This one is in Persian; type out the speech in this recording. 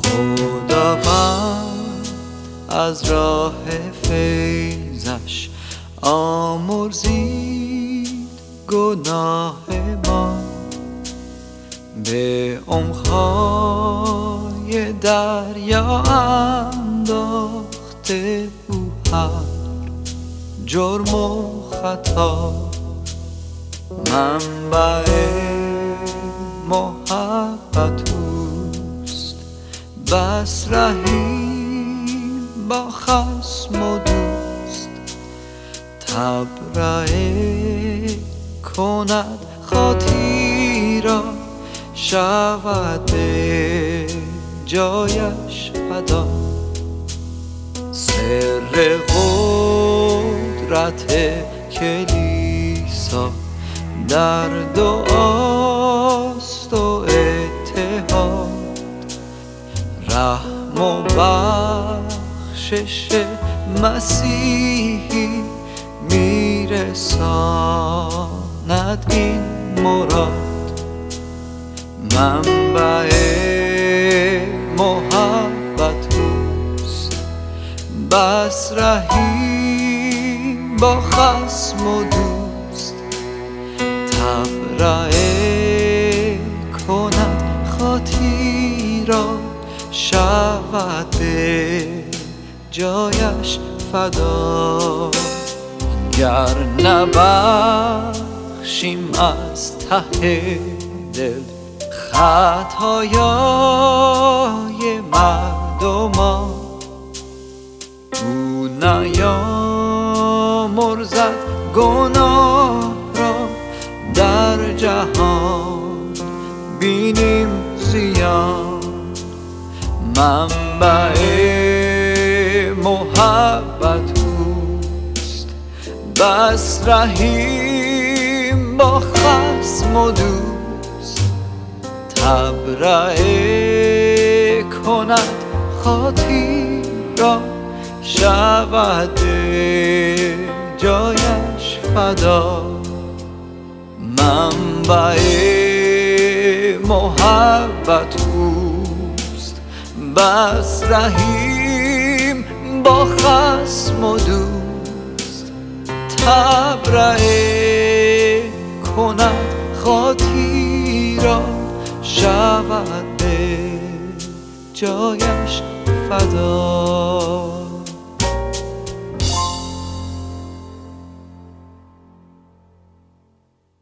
خداوند از راه فیضش آمرزید گناه ما، به عمق‌های دریا انداخته او هر جرم و خطا. منبع محبت اوست، بس رحیم با خصم و دوست. تبرئه کند خاطی را، شود به جایش فدا. سر قدرت کلیسا در دعاست و اتحاد. رحم و بخشش مسیحی میرساند این مراد. منبع محبت اوست، بس رحیم با خصم و دوست. تبرئه کند خاطی را، شود به جایش فدا. گر نبخشیم از ته دل خطایای مردمان، او نیامرزد گناه را در جهان بینیم زیان. منبع محبت اوست، بس رحیم با خصم و دوست. تبرئه کند خاطی را، شود به جایش فدا. منبع محبت اوست، بس رحیم با خصم و دوست. تبرئه کند خاطی را، شود به جایش فدا.